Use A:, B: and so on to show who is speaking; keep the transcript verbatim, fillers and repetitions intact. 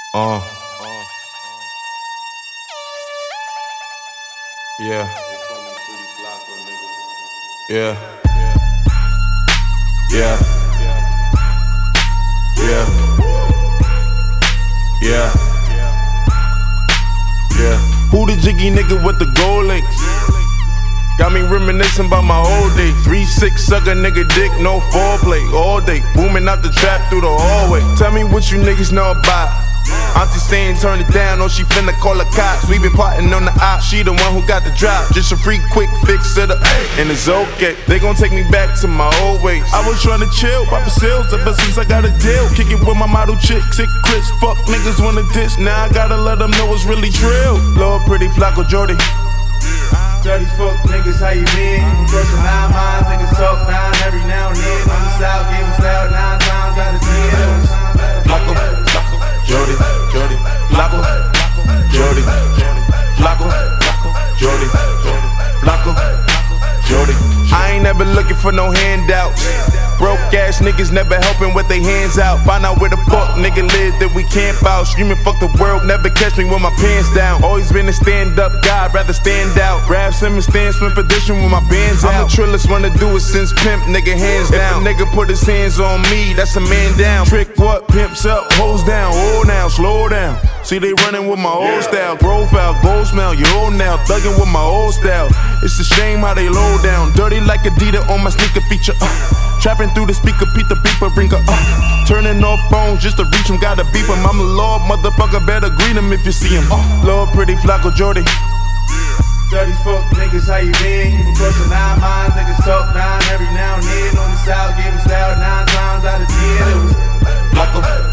A: Uh. Yeah. Yeah. Yeah. Yeah. Yeah. Yeah. Who the jiggy nigga with the gold links? Got me reminiscing about my old days. three six sucker nigga dick, no foreplay. All day, booming out the trap through the hallway. Tell me what you niggas know about. Auntie saying turn it down, or she finna call the cops. We been plotting on the op, she the one who got the drop. Just a free quick fix of the and it's okay. They gon' take me back to my old ways. I was trying to chill, pop sales ever since I got a deal. Kick it with my model chick, sick Chris. Fuck niggas wanna diss, now I gotta let them know it's really trill. Lord pretty Flacco Jordy.
B: Tell these fuck niggas how you been. Crossing nine miles, niggas talk nine every now and then. On the south, give them style nine times out of ten.
A: Flacco, Flacco, Jordy, Jordy, Flacco, Jordy, Flacco, Jordy, Flacco, Jordy. I ain't never looking for no handouts. Broke ass niggas never helping with their hands out. Find out where the fuck nigga live that we camp out. Screaming fuck the world, never catch me with my pants down. Always been a stand up guy, rather stand out. Rap Simmons, stand swim position with my bands out. I'm the trillest one to do it since pimp, nigga hands down. If a nigga put his hands on me, that's a man down. Trick what? Pimps up, hoes down. Oh now, slow down. See they running with my old style. Profile, gold smell, you old now. Thugging with my old style. It's a shame how they low down. Dirty like Adidas on my sneaker feature. Uh. Trapping through the speaker, Pete the beeper, bring her up. Turning off phones just to reach him, gotta beep him. I'm the Lord, motherfucker, better greet him if you see him. Uh, Lord, pretty Flacco Jordy.
B: Tell these fuck niggas how you been. You crossing nine miles, niggas talk nine every now and then. On the south, give them style nine times out of ten. It was
A: Flacco.